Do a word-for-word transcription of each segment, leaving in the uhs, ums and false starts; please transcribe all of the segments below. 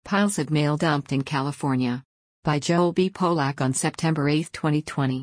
Piles of mail dumped in California. By Joel B. Polak on September eighth, twenty twenty.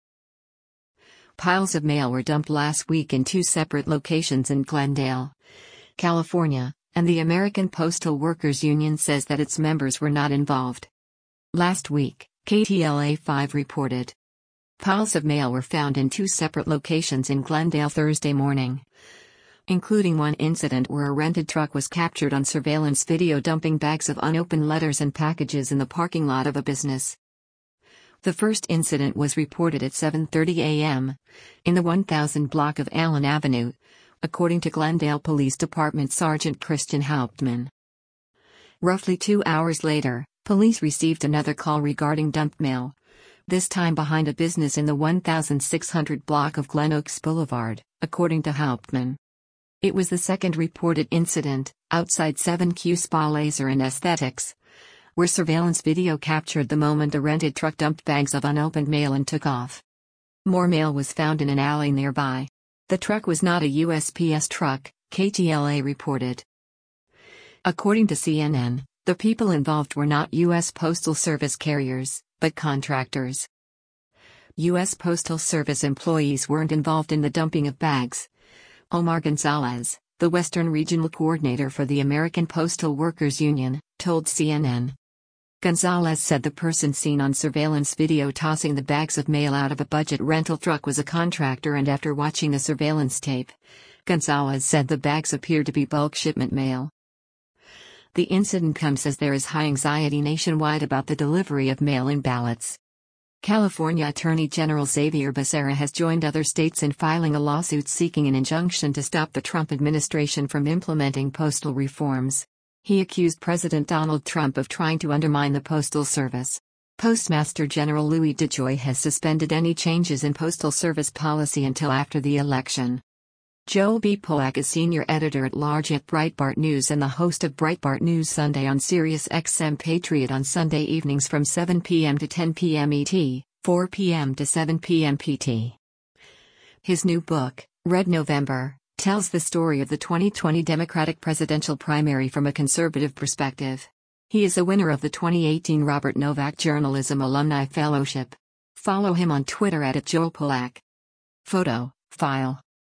Piles of mail were dumped last week in two separate locations in Glendale, California, and the American Postal Workers Union says that its members were not involved. Last week, K T L A five reported piles of mail were found in two separate locations in Glendale Thursday morning, including one incident where a rented truck was captured on surveillance video dumping bags of unopened letters and packages in the parking lot of a business. The first incident was reported at seven thirty a m in the one thousand block of Allen Avenue, according to Glendale Police Department Sergeant Christian Hauptmann. Roughly two hours later, police received another call regarding dumped mail, this time behind a business in the one thousand six hundred block of Glen Oaks Boulevard, according to Hauptmann. It was the second reported incident, outside seven Q Spa Laser and Aesthetics, where surveillance video captured the moment a rented truck dumped bags of unopened mail and took off. More mail was found in an alley nearby. The truck was not a U S P S truck, K T L A reported. According to C N N, the people involved were not U S Postal Service carriers, but contractors. U S Postal Service employees weren't involved in the dumping of bags. Omar Gonzalez, the Western Regional Coordinator for the American Postal Workers Union, told C N N. Gonzalez said the person seen on surveillance video tossing the bags of mail out of a budget rental truck was a contractor, and after watching the surveillance tape, Gonzalez said the bags appeared to be bulk shipment mail. The incident comes as there is high anxiety nationwide about the delivery of mail-in ballots. California Attorney General Xavier Becerra has joined other states in filing a lawsuit seeking an injunction to stop the Trump administration from implementing postal reforms. He accused President Donald Trump of trying to undermine the Postal Service. Postmaster General Louis DeJoy has suspended any changes in Postal Service policy until after the election. Joel B. Polak is senior editor-at-large at Breitbart News and the host of Breitbart News Sunday on Sirius X M Patriot on Sunday evenings from seven p m to ten p m E T, four p m to seven p m P T. His new book, Red November, tells the story of the twenty twenty Democratic presidential primary from a conservative perspective. He is a winner of the twenty eighteen Robert Novak Journalism Alumni Fellowship. Follow him on Twitter at Joel Polak. Photo, file.